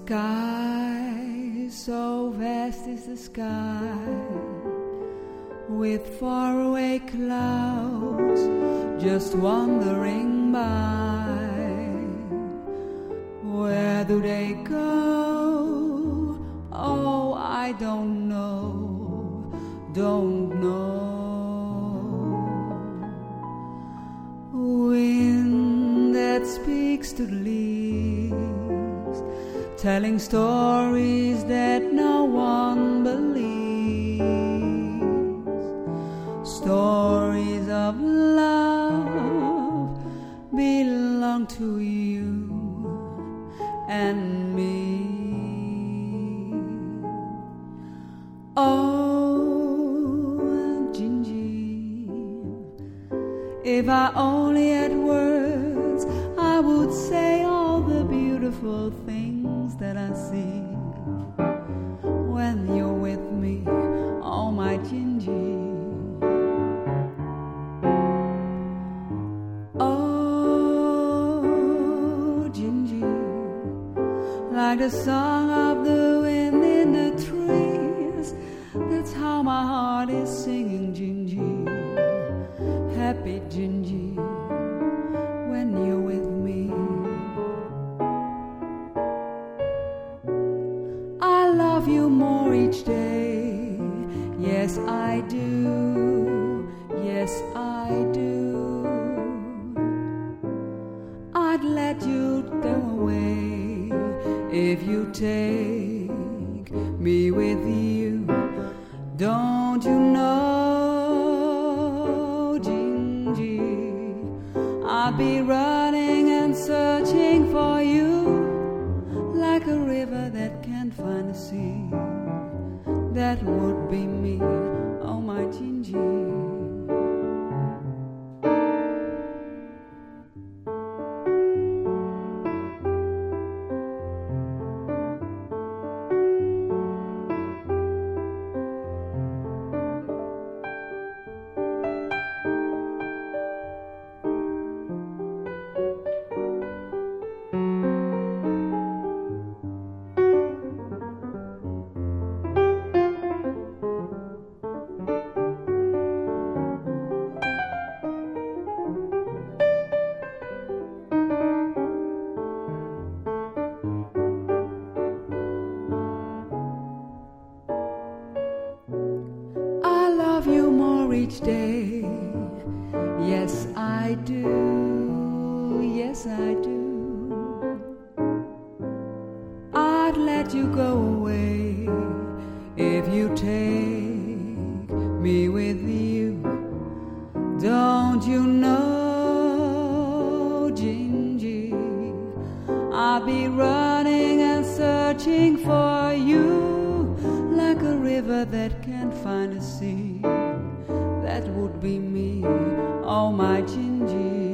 Sky, so vast is the sky, with faraway clouds just wandering by. Where do they go? Oh, I don't know, don't know. Wind that speaks to the leaves, telling stories that no one believes, stories of love belong to you and me. Oh, Gingy, if I only had words, I would say all the beautiful things that I see when you're with me, oh my Gingy. Oh, Gingy, like the song of the wind in the trees, that's how my heart is singing, Gingy. Happy Gingy, when you're with me. I love you more each day, yes I do, yes I do. I'd let you go away if you take me with you. Don't you know, Gingy, I'll be running and searching for you, like a river that can't find a sea. That would be me, oh my Gingy. You more each day, yes I do, yes I do. I'd let you go away if you take me with you. Don't you know, Gingy, I'll be running and searching for you, like a river that can't find a sea. That would be me, oh my Gingy.